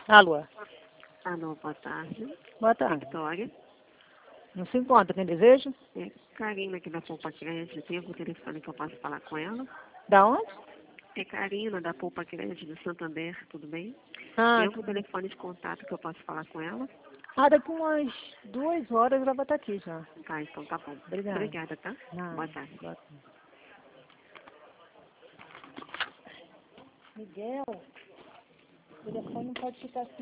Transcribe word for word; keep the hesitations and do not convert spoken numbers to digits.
Alô? Alô, boa tarde. Boa tarde. Vitória. Não se encontra quem deseja? É Karina aqui da Poupa Crédito. Tem algum telefone que eu posso falar com ela? Da onde? É Karina da Poupa Crédito do Santander, tudo bem? Ah, Tem algum telefone de contato que eu posso falar com ela? ah, daqui umas duas horas ela vai estar aqui já. Tá, então tá bom. Obrigada. Obrigada, tá? Nada. Boa tarde. Boa tarde. Miguel, o telefone não pode ficar assim.